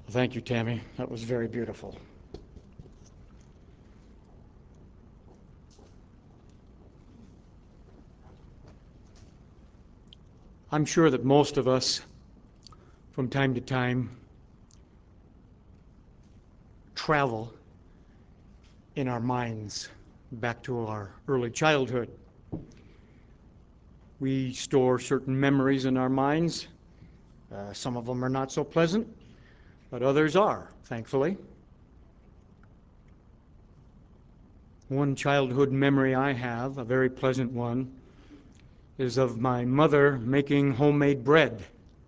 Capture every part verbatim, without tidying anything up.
Thank you, Tammy. That was very beautiful. I'm sure that most of us, from time to time, travel in our minds back to our early childhood. We store certain memories in our minds. Uh, some of them are not so pleasant, but others are, thankfully. One childhood memory I have, a very pleasant one, is of my mother making homemade bread.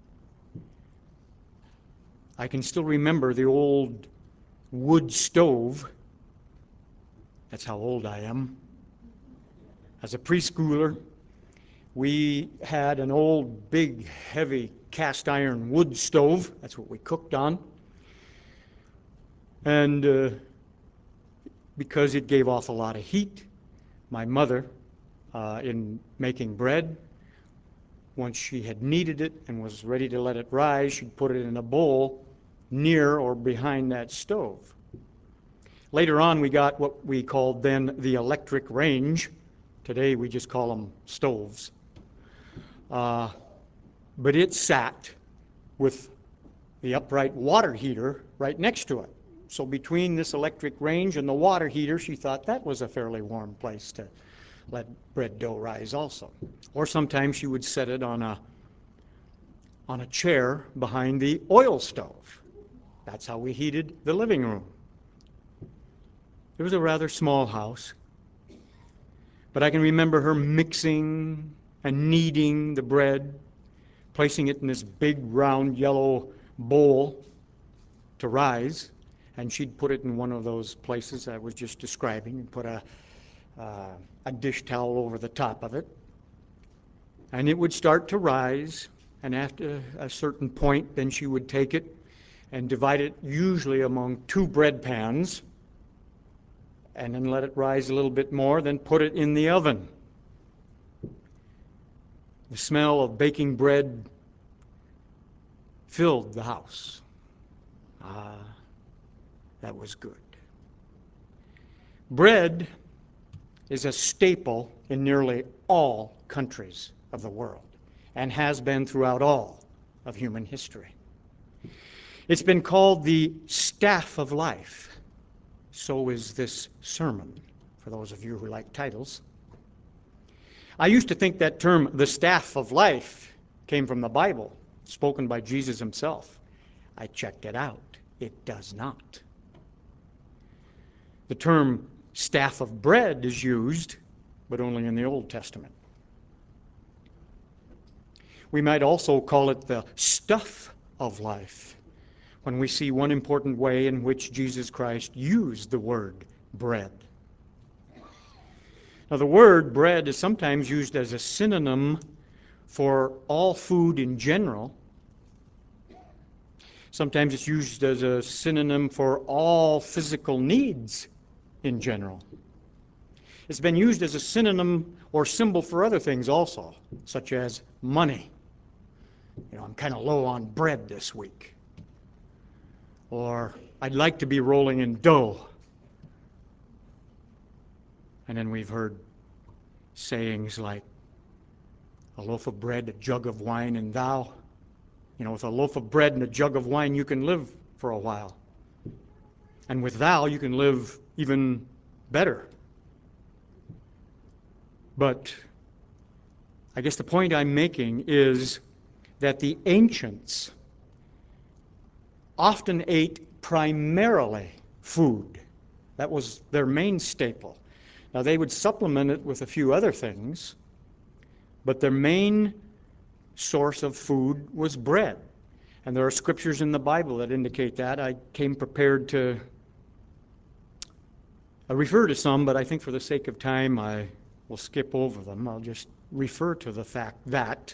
I can still remember the old wood stove. That's how old I am. As a preschooler, we had an old, big, heavy cast iron wood stove. That's what we cooked on. And uh, because it gave off a lot of heat, my mother, uh, in making bread, once she had kneaded it and was ready to let it rise, she'd put it in a bowl near or behind that stove. Later on, we got what we called then the electric range. Today, we just call them stoves. Uh, but it sat with the upright water heater right next to it. So between this electric range and the water heater, she thought that was a fairly warm place to let bread dough rise also. Or sometimes she would set it on a, on a chair behind the oil stove. That's how we heated the living room. It was a rather small house, but I can remember her mixing and kneading the bread, placing it in this big round yellow bowl to rise, and she'd put it in one of those places I was just describing and put a, uh, a dish towel over the top of it. And it would start to rise, and after a certain point, then she would take it and divide it usually among two bread pans, and then let it rise a little bit more, then put it in the oven. The smell of baking bread filled the house. Ah, that was good. Bread is a staple in nearly all countries of the world and has been throughout all of human history. It's been called the staff of life. So is this sermon, for those of you who like titles. I used to think that term, the staff of life, came from the Bible, spoken by Jesus himself. I checked it out. It does not. The term staff of bread is used, but only in the Old Testament. We might also call it the stuff of life when we see one important way in which Jesus Christ used the word bread. Now, the word bread is sometimes used as a synonym for all food in general. Sometimes it's used as a synonym for all physical needs in general. It's been used as a synonym or symbol for other things also, such as money. You know, I'm kind of low on bread this week. Or I'd like to be rolling in dough. And then we've heard sayings like, a loaf of bread, a jug of wine, and thou. You know, with a loaf of bread and a jug of wine, you can live for a while. And with thou, you can live even better. But I guess the point I'm making is that the ancients often ate primarily food. That was their main staple. Now, they would supplement it with a few other things, but their main source of food was bread. And there are scriptures in the Bible that indicate that. I came prepared to I refer to some, but I think for the sake of time, I will skip over them. I'll just refer to the fact that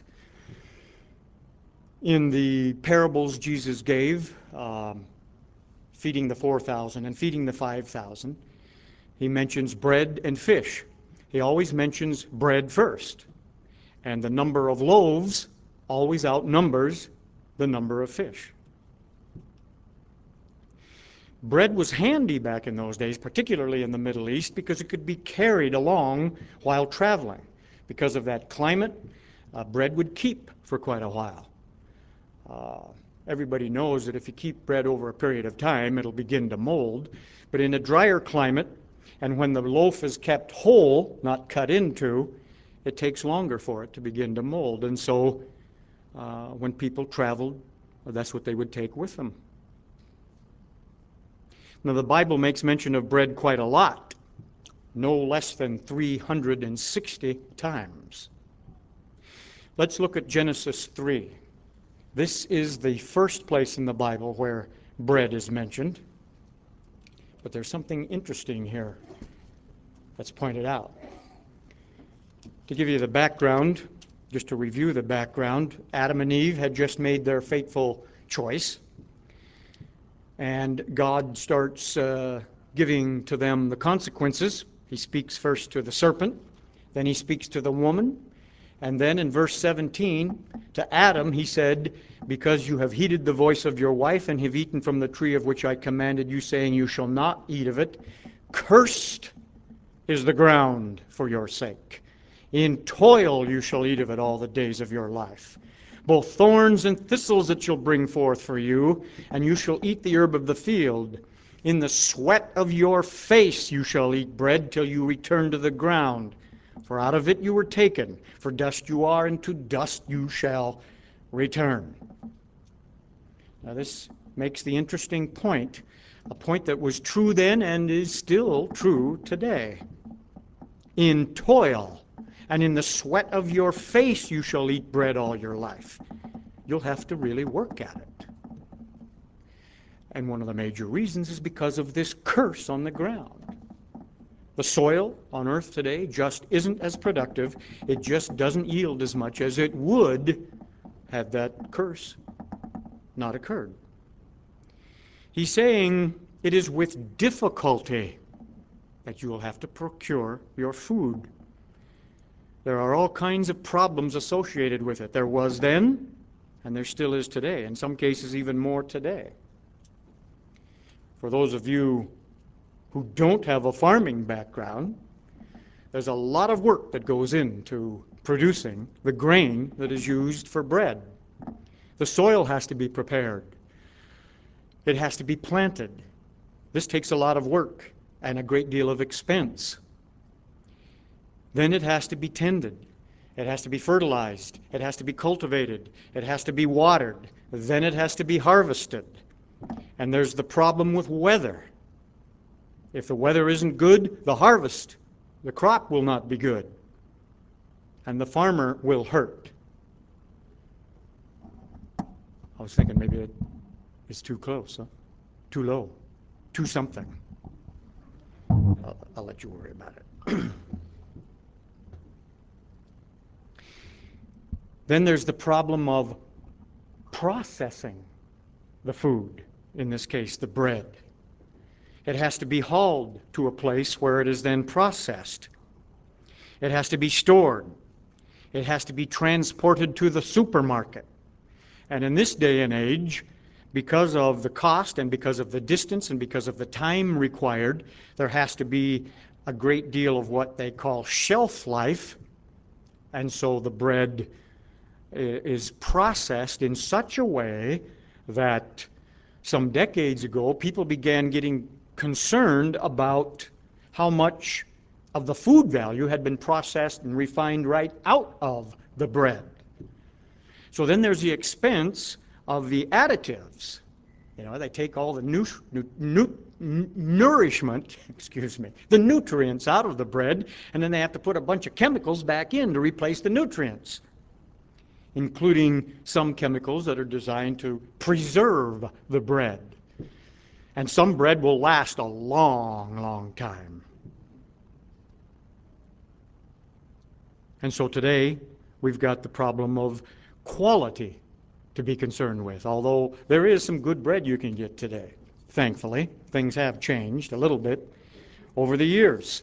in the parables Jesus gave, um, feeding the four thousand and feeding the five thousand, he mentions bread and fish. He always mentions bread first. And the number of loaves always outnumbers the number of fish. Bread was handy back in those days, particularly in the Middle East, because it could be carried along while traveling. Because of that climate, uh, bread would keep for quite a while. Uh, everybody knows that if you keep bread over a period of time, it'll begin to mold. But in a drier climate, and when the loaf is kept whole, not cut into, it takes longer for it to begin to mold. And so uh, when people traveled, that's what they would take with them. Now, the Bible makes mention of bread quite a lot, no less than three hundred sixty times. Let's look at Genesis three. This is the first place in the Bible where bread is mentioned. But there's something interesting here that's pointed out. To give you the background, just to review the background, Adam and Eve had just made their fateful choice. And God starts uh, giving to them the consequences. He speaks first to the serpent, then he speaks to the woman, and then in verse seventeen, to Adam he said, because you have heeded the voice of your wife and have eaten from the tree of which I commanded you, saying, you shall not eat of it, cursed is the ground for your sake. In toil you shall eat of it all the days of your life. Both thorns and thistles it shall bring forth for you, and you shall eat the herb of the field. In the sweat of your face you shall eat bread till you return to the ground. For out of it you were taken. For dust you are, and to dust you shall return. Now this makes the interesting point, a point that was true then and is still true today. In toil and in the sweat of your face you shall eat bread all your life. You'll have to really work at it. And one of the major reasons is because of this curse on the ground. The soil on earth today just isn't as productive. It just doesn't yield as much as it would had that curse not occurred. He's saying it is with difficulty that you will have to procure your food. There are all kinds of problems associated with it. There was then, and there still is today. In some cases, even more today. For those of you who don't have a farming background, there's a lot of work that goes into producing the grain that is used for bread. The soil has to be prepared. It has to be planted. This takes a lot of work and a great deal of expense. Then it has to be tended. It has to be fertilized. It has to be cultivated. It has to be watered. Then it has to be harvested. And there's the problem with weather. If the weather isn't good, the harvest, the crop will not be good. And the farmer will hurt. I was thinking maybe it is too close, huh? Too low, too something. I'll, I'll let you worry about it. Then there's the problem of processing the food, in this case, the bread. It has to be hauled to a place where it is then processed. It has to be stored. It has to be transported to the supermarket. And in this day and age, because of the cost and because of the distance and because of the time required, there has to be a great deal of what they call shelf life. And so the bread is processed in such a way that some decades ago people began getting concerned about how much of the food value had been processed and refined right out of the bread. So then there's the expense of the additives. You know, they take all the nu- nu- nu- nourishment, excuse me, the nutrients out of the bread, and then they have to put a bunch of chemicals back in to replace the nutrients, including some chemicals that are designed to preserve the bread. And some bread will last a long, long time. And so today, we've got the problem of quality to be concerned with, although there is some good bread you can get today. Thankfully, things have changed a little bit over the years.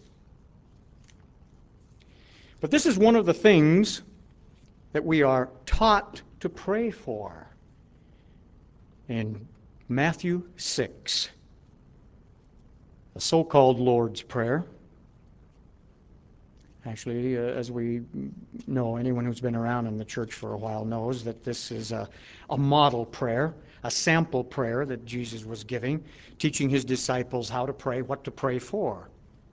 But this is one of the things that we are taught to pray for in Matthew six. the so-called Lord's Prayer. Actually, uh, as we know, anyone who's been around in the church for a while knows that this is a, a model prayer, a sample prayer that Jesus was giving, teaching his disciples how to pray, what to pray for.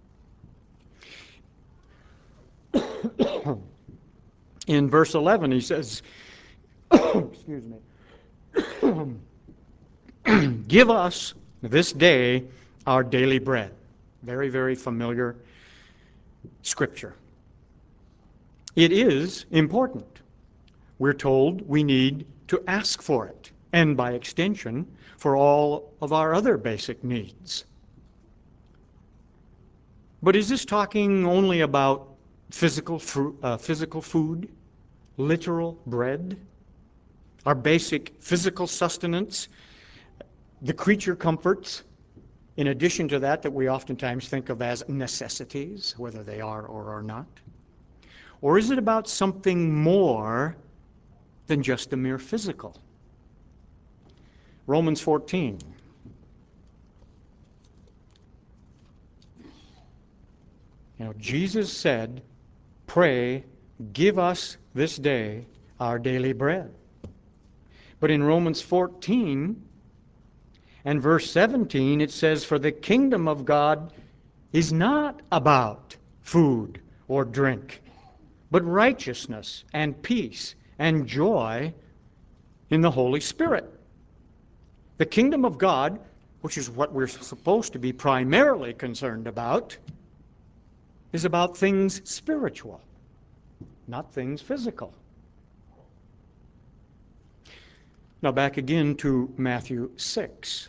In verse eleven, he says, excuse me, give us this day our daily bread. Very, very familiar scripture. It is important. We're told we need to ask for it, and by extension, for all of our other basic needs. But is this talking only about physical, fru- uh, physical food, literal bread, our basic physical sustenance, the creature comforts, in addition to that, that we oftentimes think of as necessities, whether they are or are not? Or is it about something more than just the mere physical? Romans fourteen. You know, Jesus said, pray, give us this day our daily bread. But in Romans fourteen and verse seventeen, it says, for the kingdom of God is not about food or drink, but righteousness and peace and joy in the Holy Spirit. The kingdom of God, which is what we're supposed to be primarily concerned about, is about things spiritual, not things physical. Now back again to Matthew six.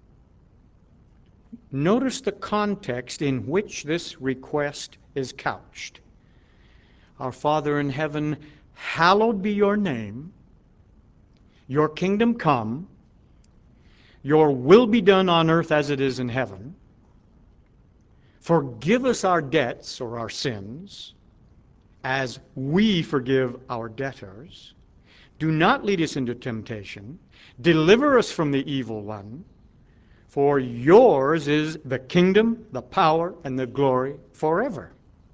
Notice the context in which this request is couched. Our Father in heaven, hallowed be your name. Your kingdom come. Your will be done on earth as it is in heaven. Forgive us our debts or our sins, as we forgive our debtors. Do not lead us into temptation. Deliver us from the evil one. For yours is the kingdom, the power, and the glory forever.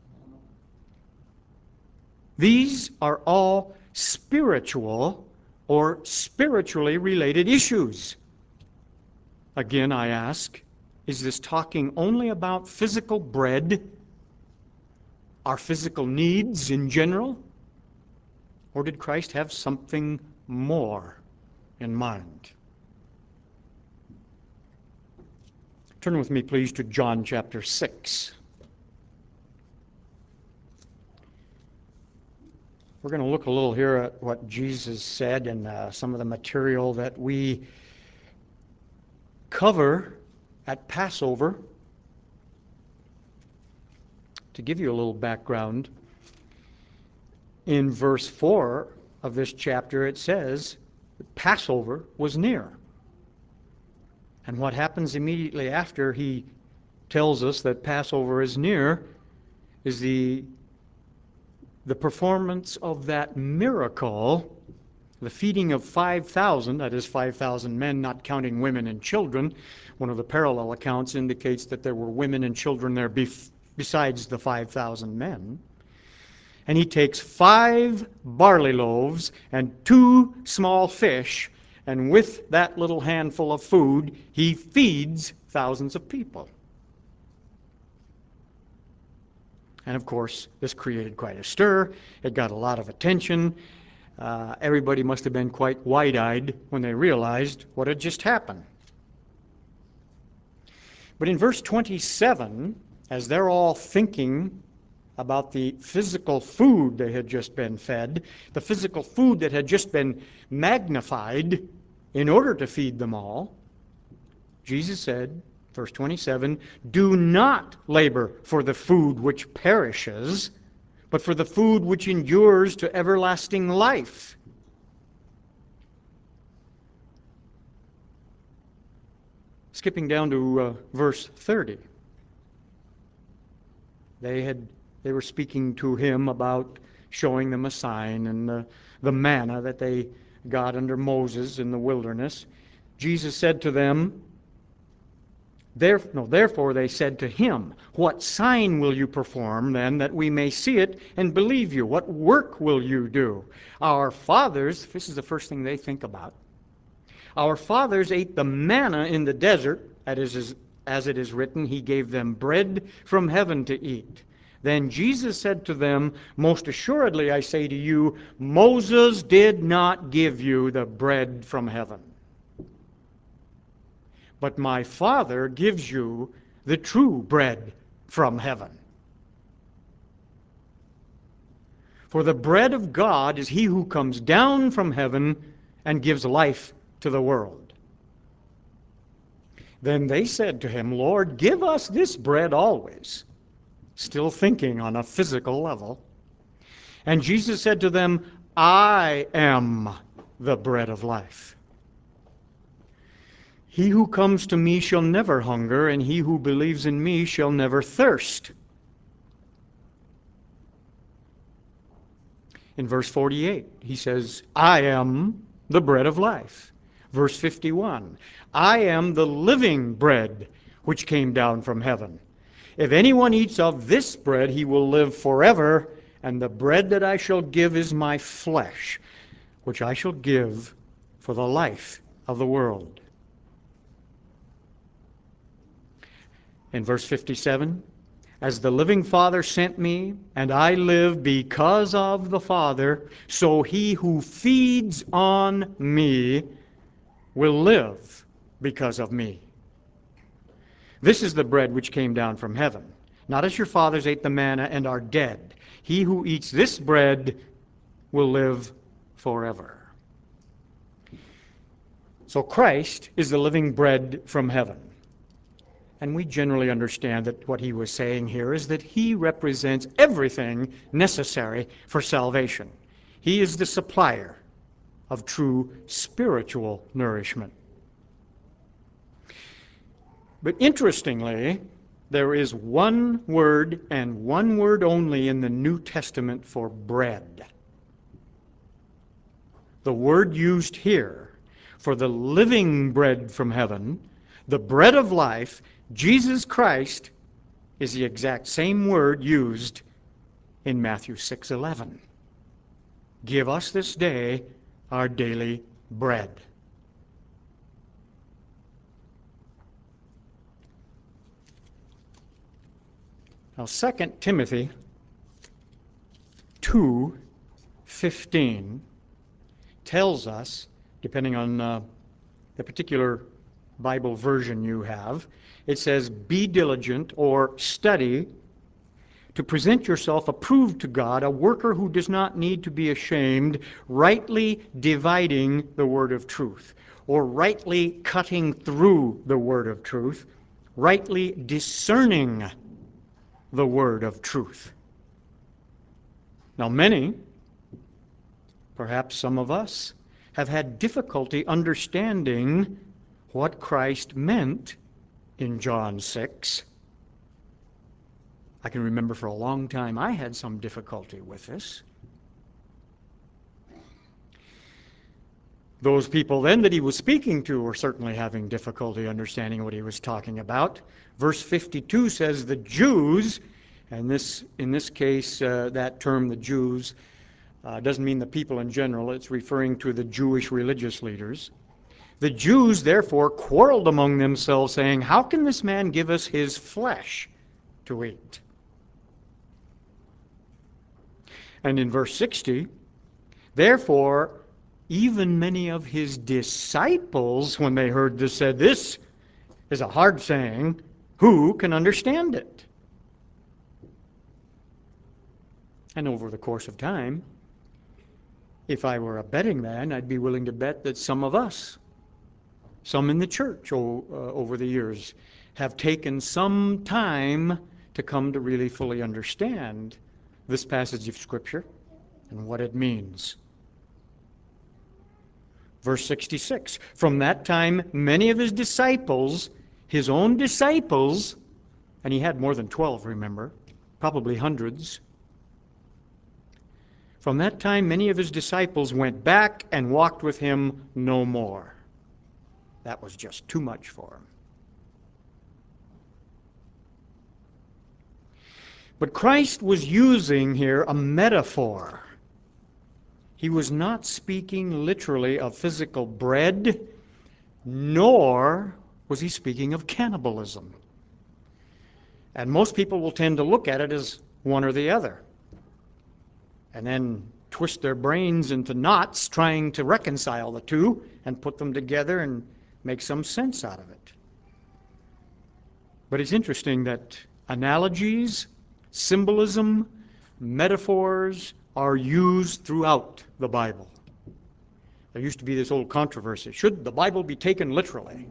These are all spiritual or spiritually related issues. Again, I ask, is this talking only about physical bread, our physical needs in general? Or did Christ have something more in mind? Turn with me, please, to John chapter six. We're going to look a little here at what Jesus said and uh, some of the material that we cover at Passover. To give you a little background, in verse four of this chapter it says Passover was near. And what happens immediately after he tells us that Passover is near is the, the performance of that miracle, the feeding of five thousand, that is five thousand men, not counting women and children. One of the parallel accounts indicates that there were women and children there bef- besides the five thousand men. And he takes five barley loaves and two small fish, and with that little handful of food, he feeds thousands of people. And of course, this created quite a stir. It got a lot of attention. Uh, everybody must have been quite wide-eyed when they realized what had just happened. But in verse twenty-seven, as they're all thinking about the physical food they had just been fed, the physical food that had just been magnified in order to feed them all, Jesus said, verse twenty-seven, do not labor for the food which perishes, but for the food which endures to everlasting life. Skipping down to uh, verse thirty. They had they were speaking to him about showing them a sign and the, the manna that they got under Moses in the wilderness. Jesus said to them, There, no, therefore they said to him, "What sign will you perform then that we may see it and believe you? What work will you do? Our fathers," this is the first thing they think about, "our fathers ate the manna in the desert, that is, as it is written, he gave them bread from heaven to eat." Then Jesus said to them, "Most assuredly I say to you, Moses did not give you the bread from heaven. But my Father gives you the true bread from heaven. For the bread of God is he who comes down from heaven and gives life to the world." Then they said to him, "Lord, give us this bread always," still thinking on a physical level. And Jesus said to them, "I am the bread of life. He who comes to me shall never hunger, and he who believes in me shall never thirst." In verse forty-eight, he says, "I am the bread of life." Verse fifty-one, "I am the living bread which came down from heaven. If anyone eats of this bread, he will live forever, and the bread that I shall give is my flesh, which I shall give for the life of the world." In verse fifty-seven, "As the living Father sent me, and I live because of the Father, so he who feeds on me will live because of me. This is the bread which came down from heaven, not as your fathers ate the manna and are dead. He who eats this bread will live forever." So Christ is the living bread from heaven. And we generally understand that what he was saying here is that he represents everything necessary for salvation. He is the supplier of true spiritual nourishment. But interestingly, there is one word and one word only in the New Testament for bread. The word used here for the living bread from heaven, the bread of life, Jesus Christ, is the exact same word used in Matthew six eleven. "Give us this day our daily bread." Now, Second Timothy two fifteen tells us, depending on uh, the particular Bible version you have, it says, "Be diligent," or study, "to present yourself approved to God, a worker who does not need to be ashamed, rightly dividing the word of truth," or rightly cutting through the word of truth, rightly discerning the word of truth. Now, many, perhaps some of us, have had difficulty understanding what Christ meant in John six. I can remember for a long time I had some difficulty with this. Those people then that he was speaking to were certainly having difficulty understanding what he was talking about. Verse fifty-two says the Jews, and this, in this case, uh, that term, the Jews, uh, doesn't mean the people in general. It's referring to the Jewish religious leaders. "The Jews therefore quarreled among themselves, saying, 'How can this man give us his flesh to eat?'" And in verse sixty, "Therefore even many of his disciples, when they heard this, said, 'This is a hard saying. Who can understand it?'" And over the course of time, if I were a betting man, I'd be willing to bet that some of us, some in the church o- uh, over the years, have taken some time to come to really fully understand this passage of Scripture and what it means. Verse sixty-six, "From that time many of his disciples," his own disciples, and he had more than twelve, remember, probably hundreds, "from that time many of his disciples went back and walked with him no more." That was just too much for him. But Christ was using here a metaphor. He was not speaking literally of physical bread, nor was he speaking of cannibalism. And most people will tend to look at it as one or the other, and then twist their brains into knots trying to reconcile the two and put them together and make some sense out of it. But it's interesting that analogies, symbolism, metaphors are used throughout the Bible. There used to be this old controversy. Should the Bible be taken literally?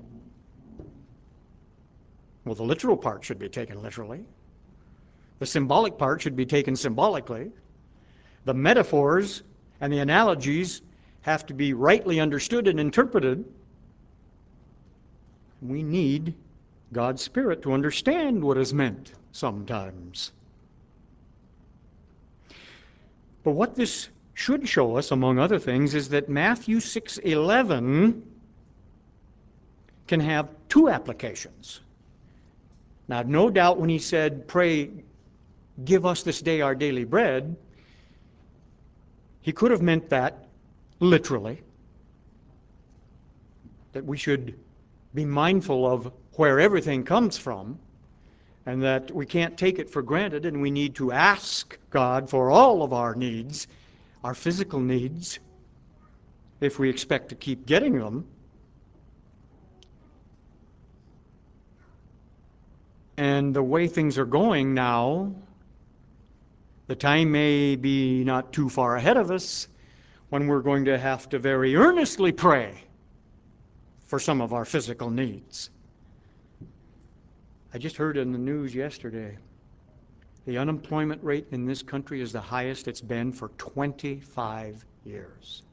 Well, the literal part should be taken literally. The symbolic part should be taken symbolically. The metaphors and the analogies have to be rightly understood and interpreted. We need God's Spirit to understand what is meant sometimes. But what this should show us, among other things, is that Matthew six eleven can have two applications. Now, no doubt when he said, pray, give us this day our daily bread, he could have meant that literally, that we should be mindful of where everything comes from, and that we can't take it for granted, and we need to ask God for all of our needs, our physical needs, if we expect to keep getting them. And the way things are going now, the time may be not too far ahead of us when we're going to have to very earnestly pray for some of our physical needs. I just heard in the news yesterday, the unemployment rate in this country is the highest it's been for twenty-five years.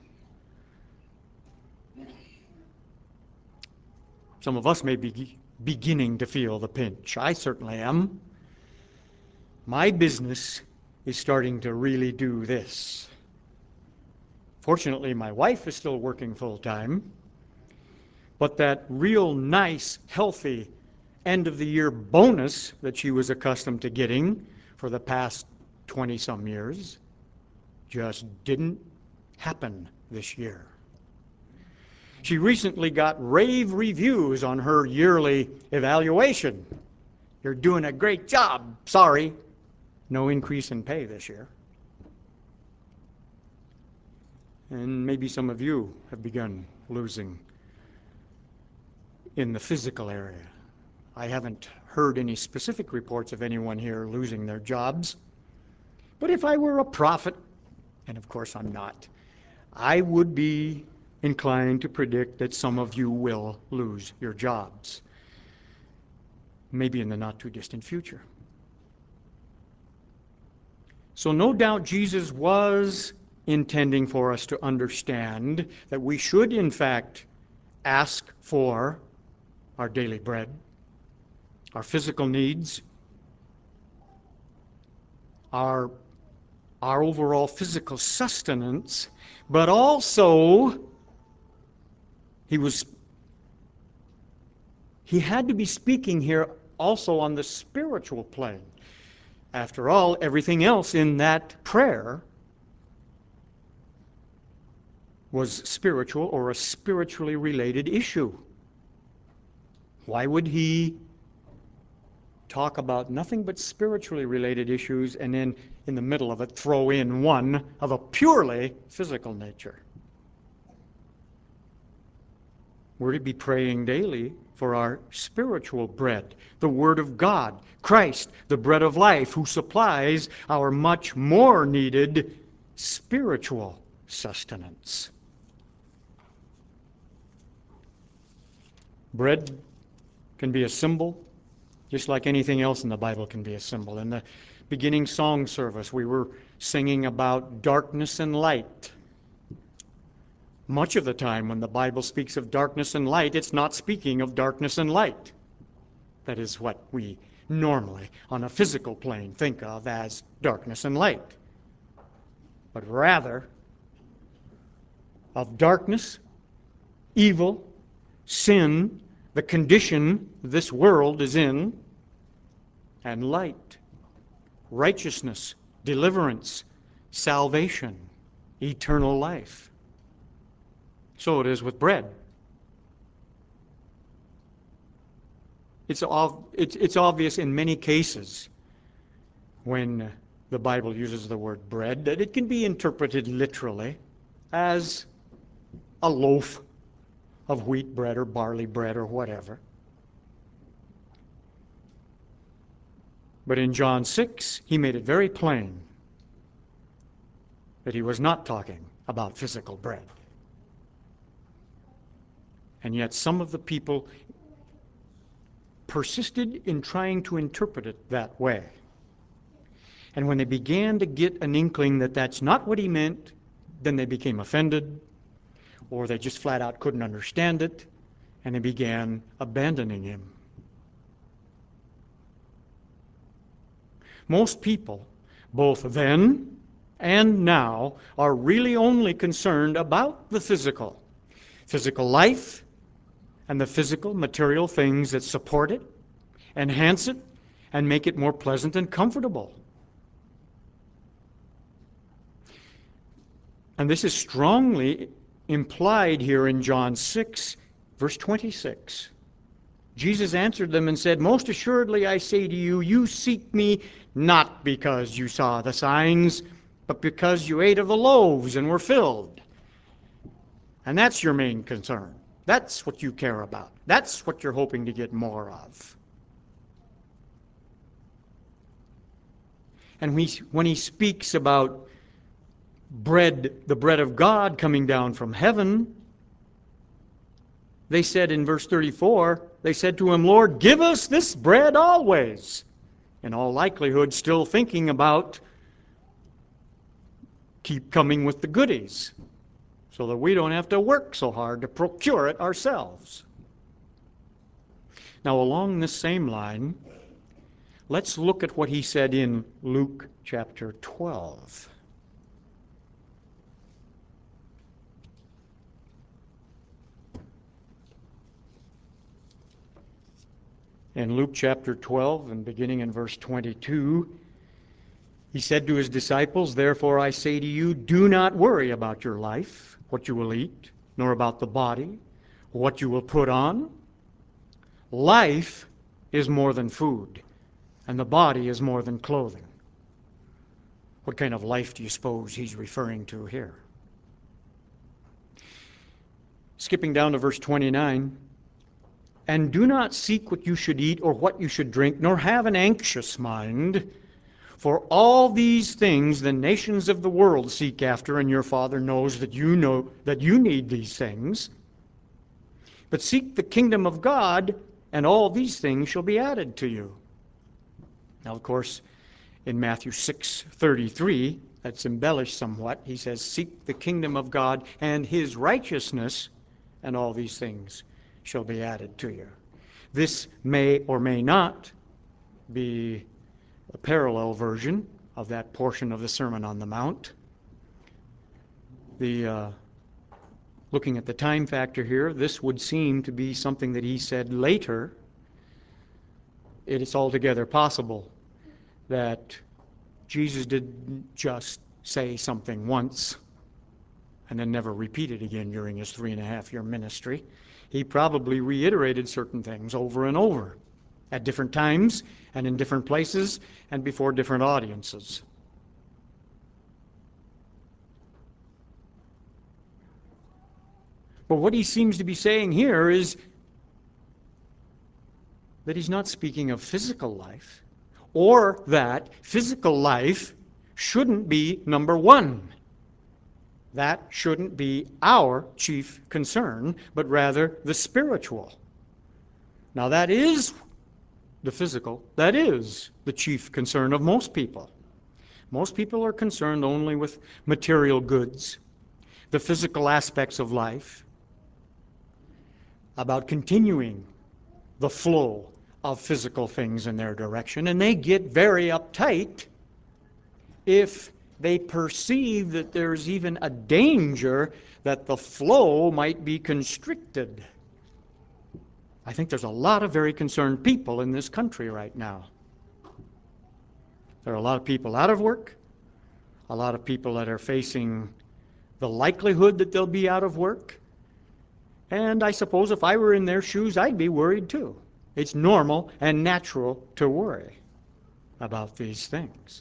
Some of us may be beginning to feel the pinch. I certainly am. My business is starting to really do this. Fortunately, my wife is still working full-time, but that real nice, healthy end-of-the-year bonus that she was accustomed to getting for the past twenty-some years just didn't happen this year. She recently got rave reviews on her yearly evaluation. You're doing a great job. Sorry, no increase in pay this year. And maybe some of you have begun losing in the physical area. I haven't heard any specific reports of anyone here losing their jobs. But if I were a prophet, and of course I'm not, I would be inclined to predict that some of you will lose your jobs, maybe in the not too distant future. So no doubt Jesus was intending for us to understand that we should in fact ask for our daily bread, our physical needs, our, our overall physical sustenance, but also he was he had to be speaking here also on the spiritual plane. After all, everything else in that prayer was spiritual or a spiritually related issue. Why would he talk about nothing but spiritually related issues and then in the middle of it throw in one of a purely physical nature? We're to be praying daily for our spiritual bread, the Word of God, Christ, the bread of life, who supplies our much more needed spiritual sustenance. Bread can be a symbol, just like anything else in the Bible can be a symbol. In the beginning song service, we were singing about darkness and light. Much of the time when the Bible speaks of darkness and light, it's not speaking of darkness and light. That is what we normally, on a physical plane, think of as darkness and light. But rather of darkness, evil, sin, the condition this world is in, and light, righteousness, deliverance, salvation, eternal life. So it is with bread. It's, ov- it's, it's obvious in many cases when the Bible uses the word bread that it can be interpreted literally as a loaf of wheat bread or barley bread or whatever. But in John six, he made it very plain that he was not talking about physical bread. And yet some of the people persisted in trying to interpret it that way. And when they began to get an inkling that that's not what he meant, then they became offended, or they just flat out couldn't understand it, and they began abandoning him. Most people, both then and now, are really only concerned about the physical. Physical life and the physical material things that support it, enhance it, and make it more pleasant and comfortable. And this is strongly implied here in John six, verse twenty-six. Jesus answered them and said, "Most assuredly I say to you, you seek me not because you saw the signs, but because you ate of the loaves and were filled." And that's your main concern. That's what you care about. That's what you're hoping to get more of. And we, when he speaks about bread, the bread of God coming down from heaven, they said in verse thirty-four, they said to him, "Lord, give us this bread always." In all likelihood, still thinking about keep coming with the goodies so that we don't have to work so hard to procure it ourselves. Now, along this same line, let's look at what he said in Luke chapter twelve. In Luke chapter twelve, and beginning in verse twenty-two, he said to his disciples, "Therefore I say to you, do not worry about your life, what you will eat, nor about the body, what you will put on. Life is more than food, and the body is more than clothing." What kind of life do you suppose he's referring to here? Skipping down to verse twenty-nine, "And do not seek what you should eat or what you should drink, nor have an anxious mind. For all these things the nations of the world seek after, and your Father knows that you know that you need these things. But seek the kingdom of God, and all these things shall be added to you." Now, of course, in Matthew six thirty-three, that's embellished somewhat. He says, "Seek the kingdom of God and his righteousness, and all these things shall be added to you." This may or may not be a parallel version of that portion of the Sermon on the Mount. The uh, looking at the time factor here, this would seem to be something that he said later. It is altogether possible that Jesus didn't just say something once and then never repeat it again during his three and a half year ministry. He probably reiterated certain things over and over at different times and in different places and before different audiences. But what he seems to be saying here is that he's not speaking of physical life, or that physical life shouldn't be number one. That shouldn't be our chief concern, but rather the spiritual. Now that is the physical, that is the chief concern of most people. Most people are concerned only with material goods, the physical aspects of life, about continuing the flow of physical things in their direction, and they get very uptight if they perceive that there's even a danger that the flow might be constricted. I think there's a lot of very concerned people in this country right now. There are a lot of people out of work, a lot of people that are facing the likelihood that they'll be out of work. And I suppose if I were in their shoes, I'd be worried too. It's normal and natural to worry about these things.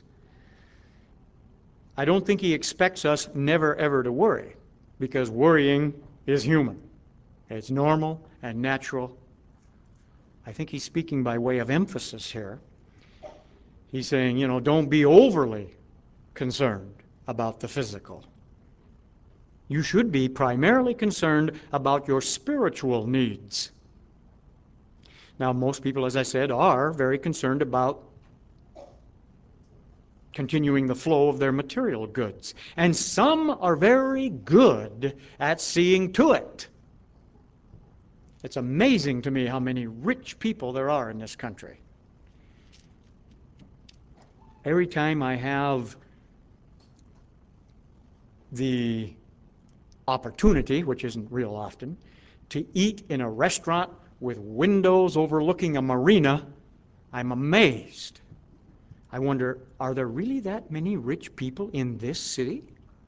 I don't think he expects us never ever to worry, because worrying is human. It's normal and natural. I think he's speaking by way of emphasis here. He's saying, you know, don't be overly concerned about the physical. You should be primarily concerned about your spiritual needs. Now, most people, as I said, are very concerned about continuing the flow of their material goods. And some are very good at seeing to it. It's amazing to me how many rich people there are in this country. Every time I have the opportunity, which isn't real often, to eat in a restaurant with windows overlooking a marina, I'm amazed. I wonder, are there really that many rich people in this city?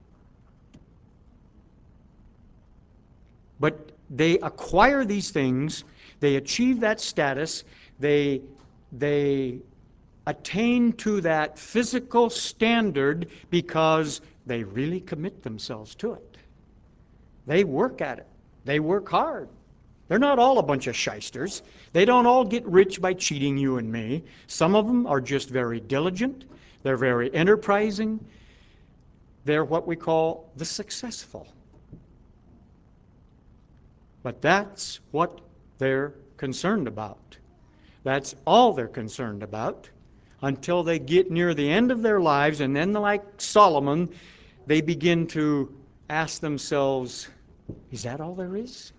But they acquire these things, they achieve that status, they, they attain to that physical standard because they really commit themselves to it. They work at it. They work hard. They're not all a bunch of shysters. They don't all get rich by cheating you and me. Some of them are just very diligent. They're very enterprising. They're what we call the successful. But that's what they're concerned about. That's all they're concerned about until they get near the end of their lives, and then, like Solomon, they begin to ask themselves, is that all there is?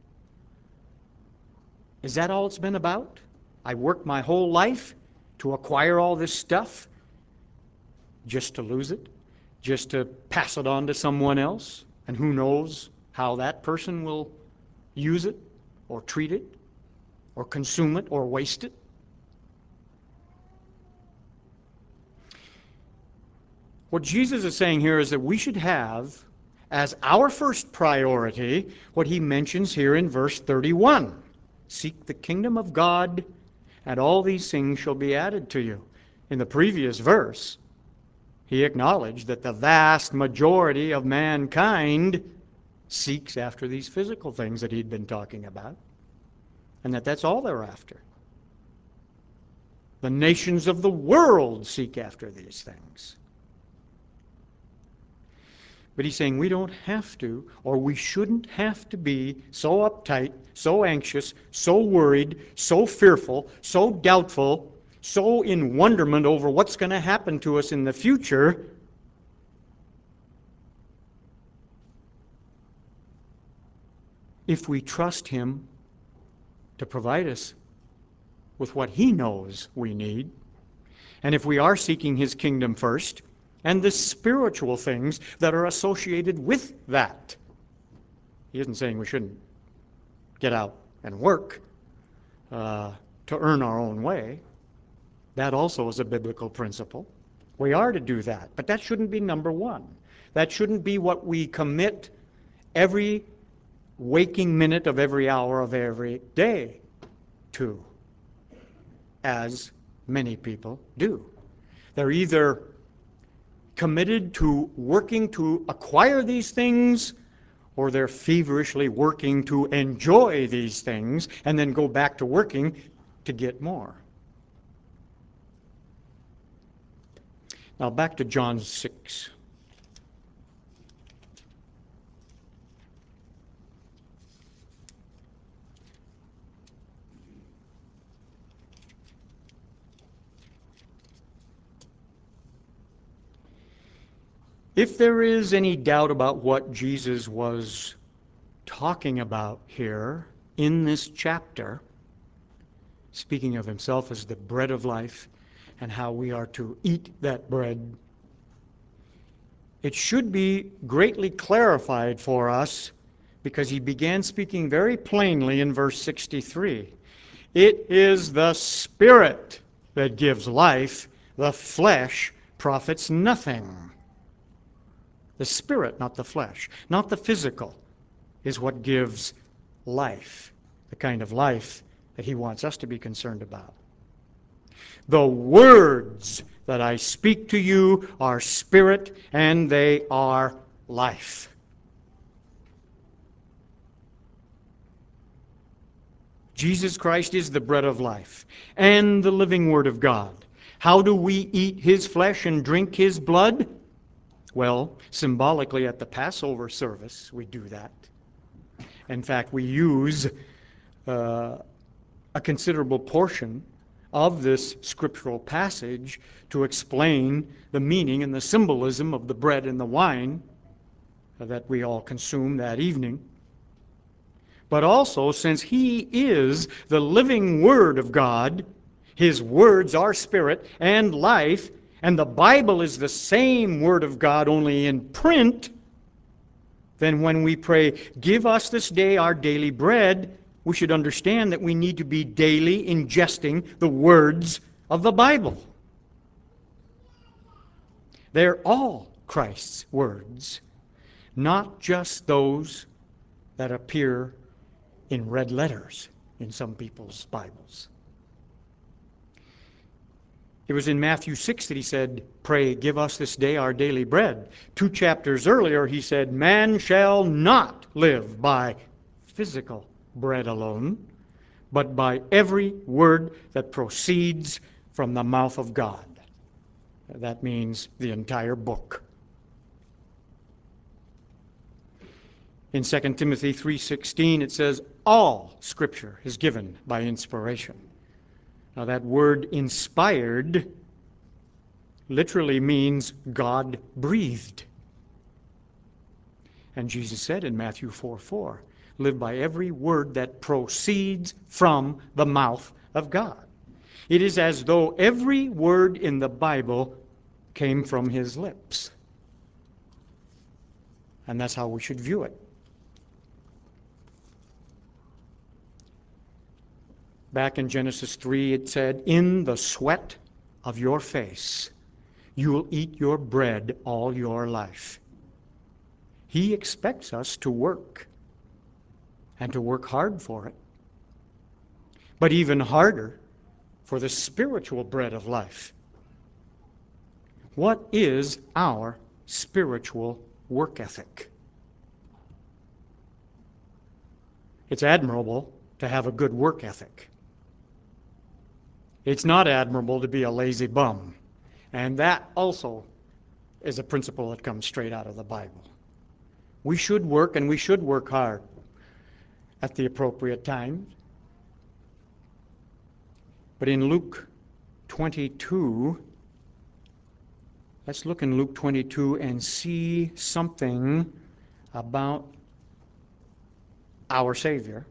Is that all it's been about? I worked my whole life to acquire all this stuff just to lose it, just to pass it on to someone else, and who knows how that person will use it or treat it or consume it or waste it. What Jesus is saying here is that we should have as our first priority what he mentions here in verse thirty-one. Seek the kingdom of God, and all these things shall be added to you. In the previous verse, he acknowledged that the vast majority of mankind seeks after these physical things that he'd been talking about, and that that's all they're after. The nations of the world seek after these things. But he's saying we don't have to, or we shouldn't have to be so uptight, so anxious, so worried, so fearful, so doubtful, so in wonderment over what's going to happen to us in the future, if we trust him to provide us with what he knows we need, and if we are seeking his kingdom first, and the spiritual things that are associated with that. He isn't saying we shouldn't get out and work uh, to earn our own way. That also is a biblical principle. We are to do that, but that shouldn't be number one. That shouldn't be what we commit every waking minute of every hour of every day to, as many people do. They're either committed to working to acquire these things, or they're feverishly working to enjoy these things and then go back to working to get more. Now back to John six. If there is any doubt about what Jesus was talking about here in this chapter, speaking of himself as the bread of life and how we are to eat that bread, it should be greatly clarified for us, because he began speaking very plainly in verse sixty-three. It is the Spirit that gives life, The flesh profits nothing. The Spirit, not the flesh, not the physical, is what gives life, the kind of life that He wants us to be concerned about. The words that I speak to you are spirit and they are life. Jesus Christ is the bread of life and the living Word of God. How do we eat His flesh and drink His blood? Well, symbolically at the Passover service, we do that. In fact, we use uh, a considerable portion of this scriptural passage to explain the meaning and the symbolism of the bread and the wine that we all consume that evening. But also, since He is the living Word of God, His words are spirit and life, and the Bible is the same Word of God only in print, then when we pray, "Give us this day our daily bread," we should understand that we need to be daily ingesting the words of the Bible. They're all Christ's words, not just those that appear in red letters in some people's Bibles. It was in Matthew six that He said, "Pray, give us this day our daily bread." Two chapters earlier, He said, "Man shall not live by physical bread alone, but by every word that proceeds from the mouth of God." That means the entire book. In Second Timothy three sixteen, it says, "All Scripture is given by inspiration." Now that word inspired literally means God breathed. And Jesus said in Matthew four four, "Live by every word that proceeds from the mouth of God." It is as though every word in the Bible came from His lips. And that's how we should view it. Back in Genesis three, it said, "In the sweat of your face you will eat your bread all your life." He expects us to work, and to work hard for it. But even harder for the spiritual bread of life. What is our spiritual work ethic? It's admirable to have a good work ethic. It's not admirable to be a lazy bum. And that also is a principle that comes straight out of the Bible. We should work, and we should work hard at the appropriate times. But in Luke twenty-two, let's look in Luke twenty-two and see something about our Savior.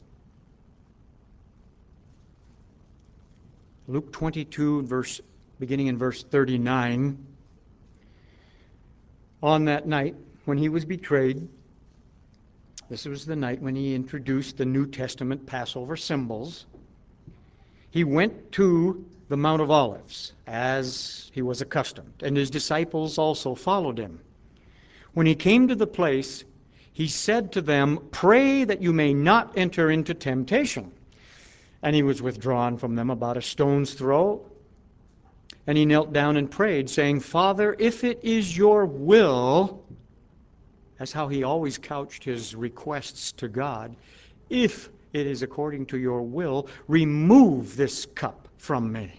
Luke twenty-two, verse, beginning in verse thirty-nine. On that night when He was betrayed, this was the night when He introduced the New Testament Passover symbols, He went to the Mount of Olives, as He was accustomed, and His disciples also followed Him. When He came to the place, He said to them, "Pray that you may not enter into temptation." And He was withdrawn from them about a stone's throw, and He knelt down and prayed, saying, "Father, if it is your will," that's how He always couched His requests to God, "if it is according to your will, remove this cup from me."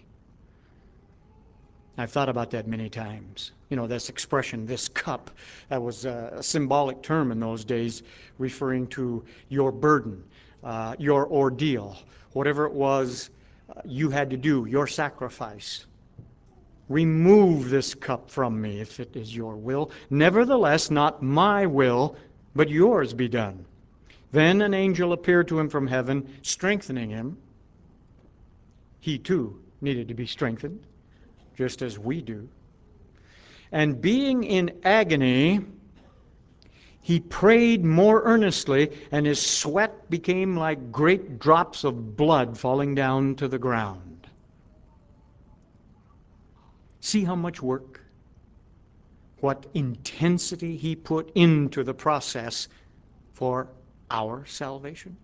I've thought about that many times. You know, this expression, "this cup," that was a symbolic term in those days, referring to your burden, uh, your ordeal, whatever it was uh, you had to do, your sacrifice. "Remove this cup from me, if it is your will. Nevertheless, not my will, but yours be done." Then an angel appeared to him from heaven, strengthening him. He too needed to be strengthened, just as we do. And being in agony, he prayed more earnestly, and his sweat became like great drops of blood falling down to the ground. See how much work, what intensity he put into the process for our salvation.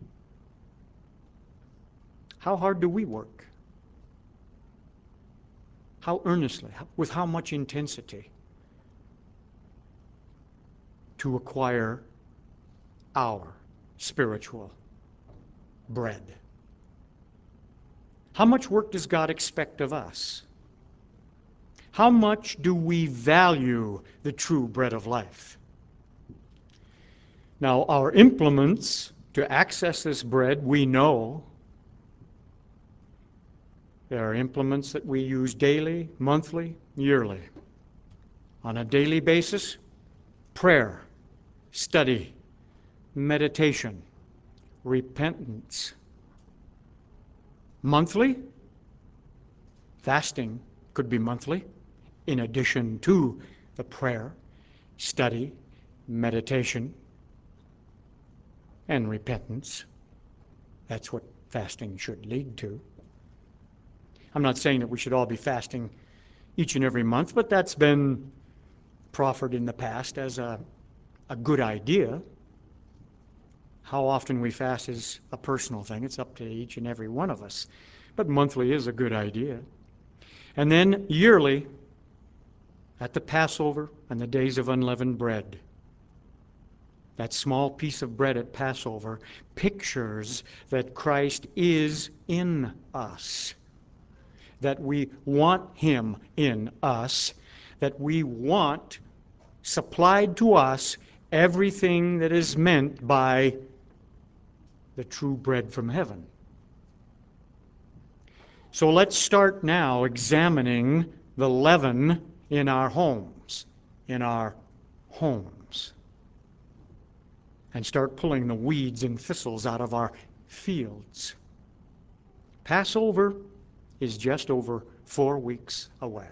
How hard do we work? How earnestly, with how much intensity to acquire our spiritual bread? How much work does God expect of us? How much do we value the true bread of life? Now, our implements to access this bread, we know. There are implements that we use daily, monthly, yearly. On a daily basis, prayer, study, meditation, repentance. Monthly, fasting could be monthly, in addition to the prayer, study, meditation, and repentance. That's what fasting should lead to. I'm not saying that we should all be fasting each and every month, but that's been proffered in the past as a, a good idea. How often we fast is a personal thing. It's up to each and every one of us. But monthly is a good idea. And then yearly, at the Passover and the days of unleavened bread. That small piece of bread at Passover pictures that Christ is in us, that we want him in us, that we want supplied to us everything that is meant by the true bread from heaven. So let's start now examining the leaven in our homes, in our homes, and start pulling the weeds and thistles out of our fields. Passover is just over four weeks away.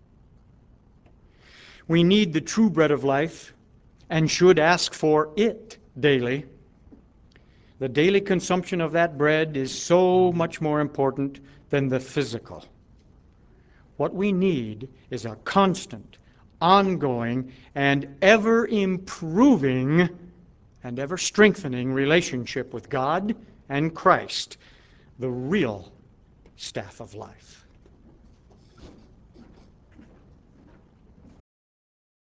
We need the true bread of life and should ask for it daily. The daily consumption of that bread is so much more important than the physical. What we need is a constant, ongoing, and ever-improving and ever-strengthening relationship with God and Christ, the real staff of life.